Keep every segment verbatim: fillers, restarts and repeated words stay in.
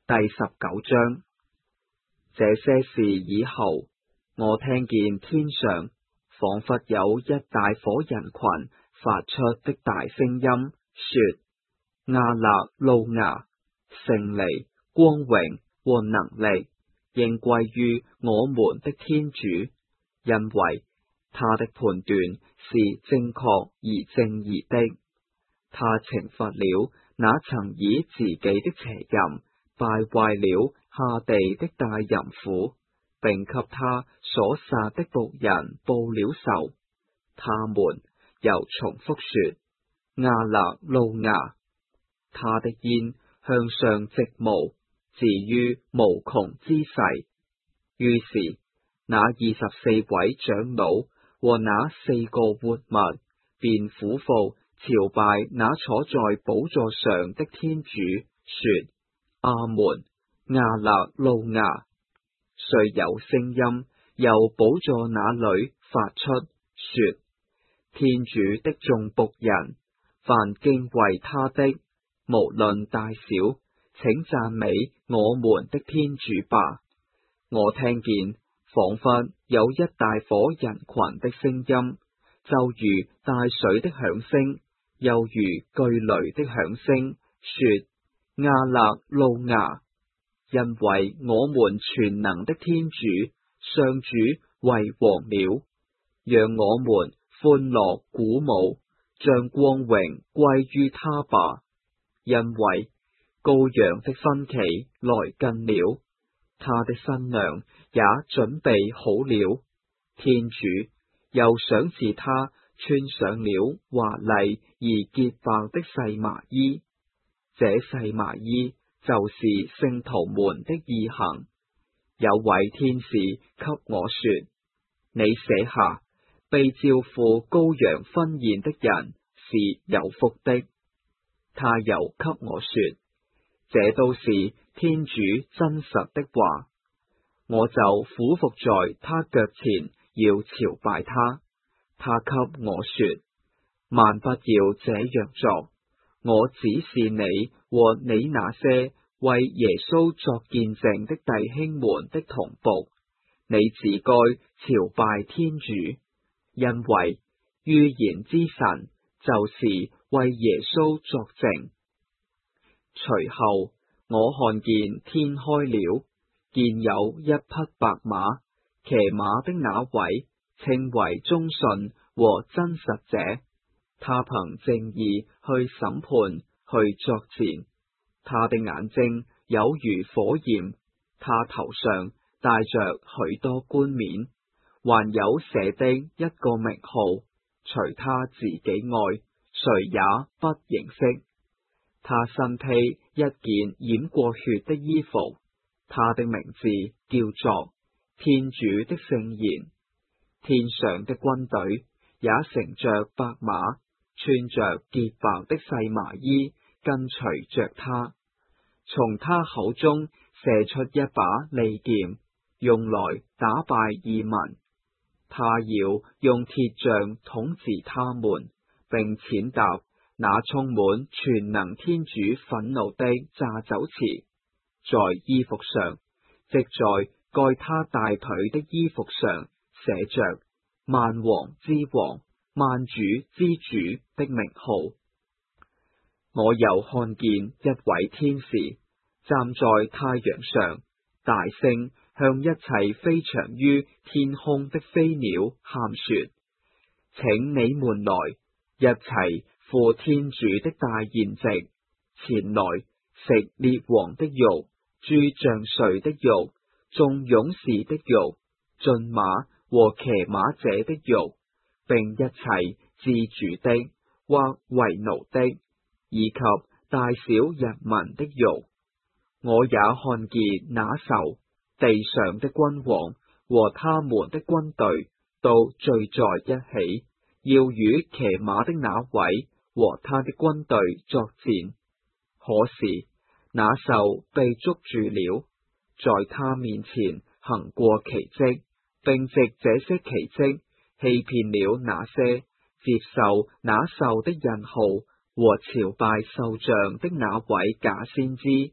第十九章。這些事以後，我聽見天上仿佛有一大伙人群發出的大聲音，說：亞肋路亞，勝利、光榮和能力應歸於我們的天主，因為他的判斷是正確而正義的。他懲罰了那曾以自己的邪淫敗壞了下地的大淫婦，並給他所殺的僕人報了仇。他們又重複說：亞肋路亞。他的煙向上直冒，至於無窮之世。於是那二十四位長老和那四個活物便俯伏朝拜那坐在寶座上的天主，說：阿門，亞肋路亞。遂有聲音由寶座那裏發出，說：天主的眾僕人，凡敬畏他的，無論大小，請讚美我們的天主吧。我聽見仿佛有一大伙人群的聲音，就如大水的響聲，又如巨雷的響聲，說：亞肋路亞。因為我們全能的天主上主為王了，讓我們歡樂鼓舞，將光榮歸於他吧。因為羔羊的婚期來近了，他的新娘也準備好了。天主又賞賜他穿上了華麗而潔白的細麻衣，這細麻衣就是聖徒們的義行。有位天使給我說：你寫下，被召赴羔羊婚宴的人是有福的。他又給我說：這都是天主真實的話。我就俯伏在他腳前要朝拜他。他給我說：萬不要這樣做。我指示你和你那些為耶穌作見證的弟兄們的同僕，你只該朝拜天主，因為預言之神就是為耶穌作證。隨後我看見天開了，見有一匹白馬，騎馬的那位稱為忠信和真實者，他憑正義去審判，去作戰。他的眼睛有如火焰，他頭上戴着許多冠冕，還有寫的一個名號，除他自己外，誰也不認識。他身披一件染過血的衣服，他的名字叫做天主的聖言。天上的軍隊也乘着白馬，穿着潔白的細麻衣，跟隨着他。從他口中射出一把利劍，用來打敗異民。他要用鐵杖統治他們，並踐踏那充滿全能天主憤怒的榨酒池。在衣服上，即在蓋他大腿的衣服上，寫着萬王之王、萬主之主的名號。我又看見一位天使站在太陽上，大聲向一切飛翔於天空的飛鳥喊說：請你們來，一齊赴天主的大筵席，前來食列王的肉、諸將帥的肉、眾勇士的肉、駿馬和騎馬者的肉，並一切自主的或為奴的，以及大小人民的肉。我也看見那時地上的君王和他們的軍隊都聚在一起，要與騎馬的那位和他的軍隊作戰。可是那獸被捉住了，在他面前行過奇蹟，並藉這些奇蹟欺騙了那些接受那獸的印號和朝拜獸像的那位假先知，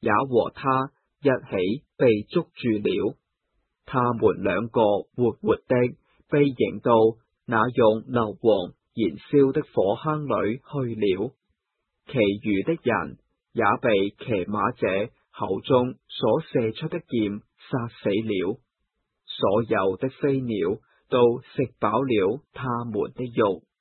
也和他一起被捉住了。他們兩個活活的被扔到那用硫磺燃燒的火坑裏去了。其餘的人也被騎馬者口中所射出的箭殺死了。所有的飛鳥都食飽了他們的肉。